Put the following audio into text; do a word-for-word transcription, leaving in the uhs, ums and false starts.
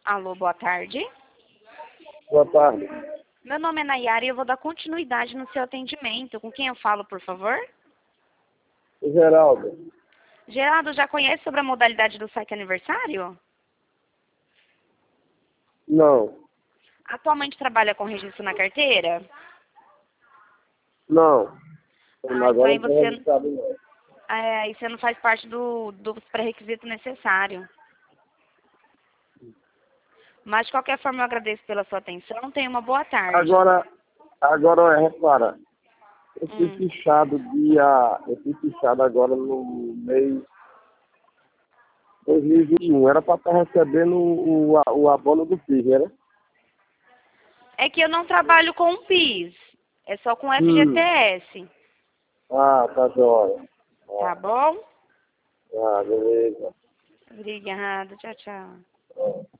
Alô, boa tarde. Boa tarde. Meu nome é Nayara e eu vou dar continuidade no seu atendimento. Com quem eu falo, por favor? Geraldo. Geraldo, já conhece sobre a modalidade do saque aniversário? Não. Atualmente trabalha com registro na carteira? Não. Ah, então Agora aí não tô você, registrado, não. é, aí você não faz parte do, dos pré-requisitos necessários. Mas, de qualquer forma, eu agradeço pela sua atenção. Tenha uma boa tarde. Agora, agora, repara. Eu fui Hum. fichado dia... Eu fui fichado agora no mês dois mil e vinte e um. Era para estar recebendo o, o, o abono do PIS, né? É que eu não trabalho com PIS. É só com Hum. F G T S. Ah, tá jóia. Tá Ah, bom? ah, beleza. Obrigada. Tchau, tchau. Ah.